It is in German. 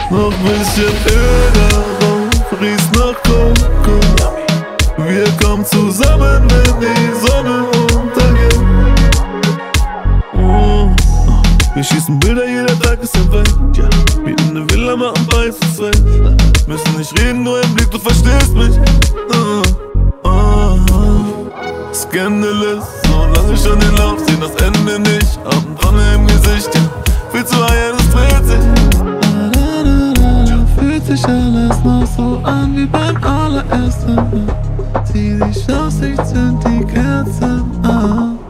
Noch bisschen Öl darauf, riecht nach Kokos. Wir kommen zusammen, wenn die Sonne untergeht. Wir schießen Bilder, jeder Tag ist ein Vibe. Mieten eine Villa, machen Preis zu zweit. Müssen nicht reden, nur im Blick, du verstehst mich. Scandalous, so lange schon den Lauf, sehen das Ende nicht. Abendbranne im Gesicht, ja, viel zu heiß, es dreht sich. Fühlt sich alles noch so an wie beim allerersten Mal. Zieh dich aus, ich zünd die Kerzen an.